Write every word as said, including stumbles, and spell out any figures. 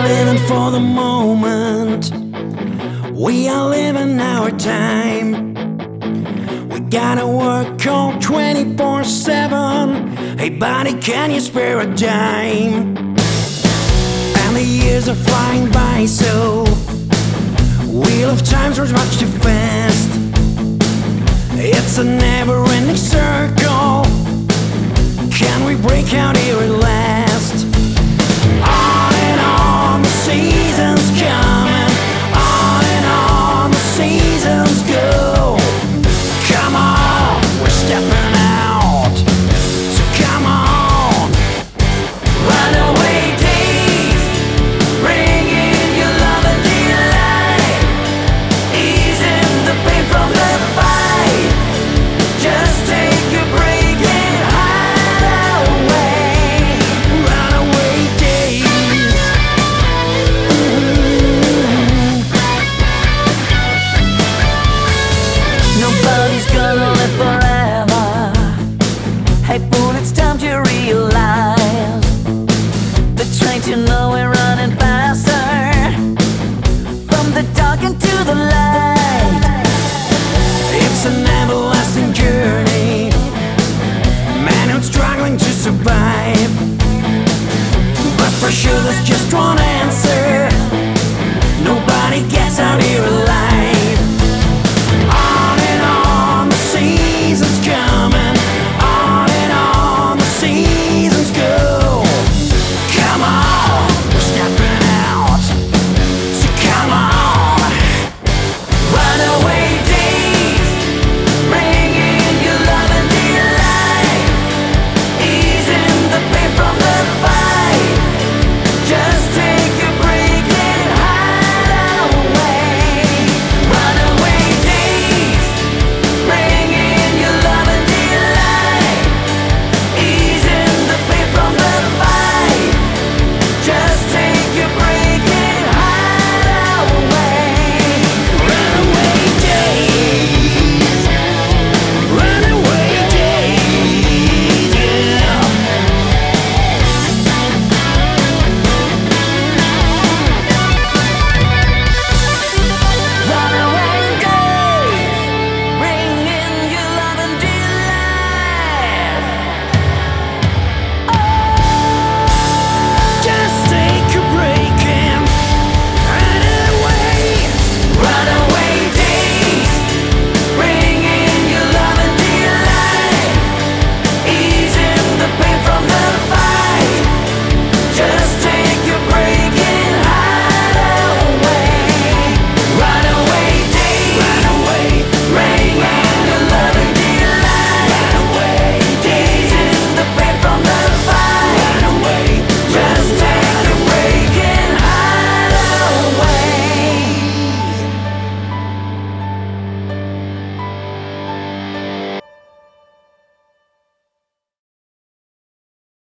living for the moment. We are living our time. We gotta work all twenty-four seven. Hey buddy, can you spare a dime? And the years are flying by, so wheel of times runs much too fast. It's a never-ending circle. Can we break out here at last? On and on, the seasons coming. On and on, the seasons go. Come on, we're stepping out. So come on, runaway days, bring in your love and delight, easing the pain from the fight. Just take a break and hide away. Runaway days. Mm-hmm. Nobody's gonna live forever. Hey fool, it's time to realize the train to nowhere running fast.